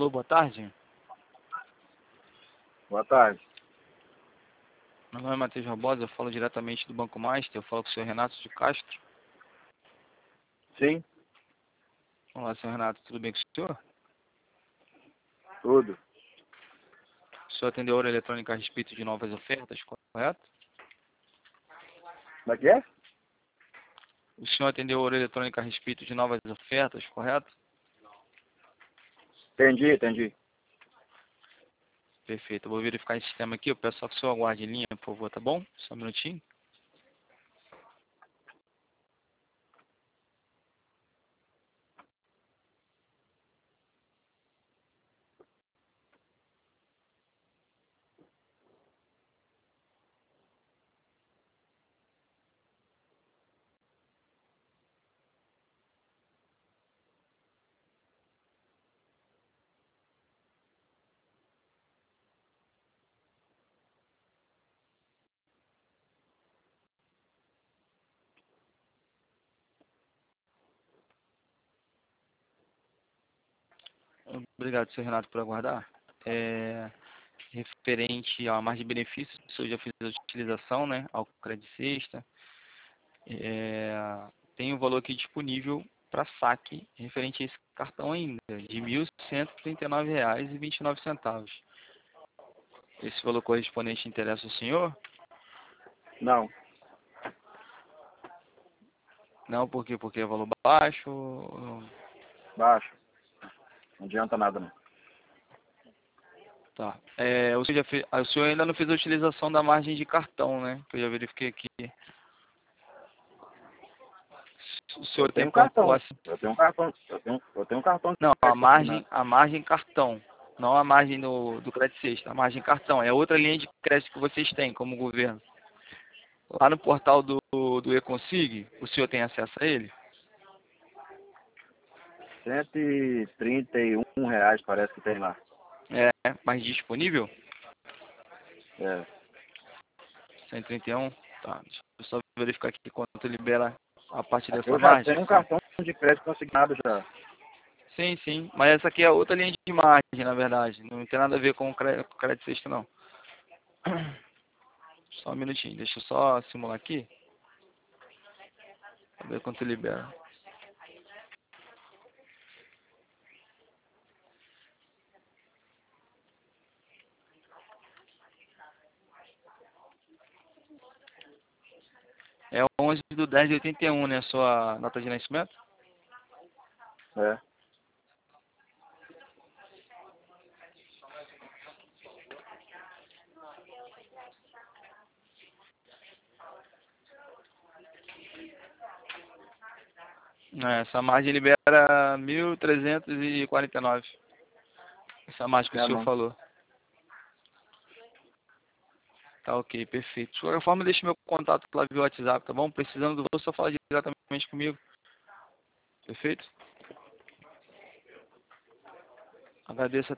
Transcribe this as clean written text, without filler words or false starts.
Alô, boa tarde. Boa tarde. Meu nome é Matheus Barbosa, eu falo diretamente do Banco Master, eu falo com o senhor Renato de Castro. Sim, Olá, senhor Renato, tudo bem com o senhor? tudo. O senhor atendeu a hora eletrônica a respeito de novas ofertas, correto? Como é que é? O senhor atendeu a hora eletrônica a respeito de novas ofertas, correto? Entendi. Perfeito, eu vou verificar esse sistema aqui, eu peço só que o senhor aguarde em linha, por favor, tá bom? Só um minutinho. Obrigado, senhor Renato, por aguardar. Referente à margem de benefícios, o senhor já fez a utilização, né, ao Credit Sexta. Tem um valor aqui disponível para saque referente a esse cartão ainda, de R$ 1.139,29. Esse valor correspondente interessa ao senhor? Não, Não, por quê? Porque é valor baixo? baixo. Não adianta nada, não. Tá. O senhor ainda não fez a utilização da margem de cartão, né? Que eu já verifiquei aqui. O senhor Eu tem tenho cartão. pontuação? Eu tenho cartão de Não, crédito assinado. a margem cartão. Não a margem do Credit Sexta. A margem cartão. É outra linha de crédito que vocês têm como governo. Lá no portal do Econsig, o senhor tem acesso a ele? R$ 131 parece que tem lá. É, mais disponível? É. 131? Tá, deixa eu só verificar aqui quanto libera a partir Aqui dessa eu já margem. tenho um cartão de crédito consignado já. Sim, sim, mas essa aqui é outra linha de margem, na verdade. Não tem nada a ver com o crédito sexto, não. Só um minutinho, deixa eu só simular aqui. Pra ver quanto libera. É 11/10/81, né? A sua nota de nascimento? É. Essa margem libera 1.349. Essa margem que o É senhor não. falou. Tá ok, perfeito. De qualquer forma, deixe meu contato lá via WhatsApp, tá bom? Precisando do valor, só fala diretamente comigo. Perfeito? Agradeço a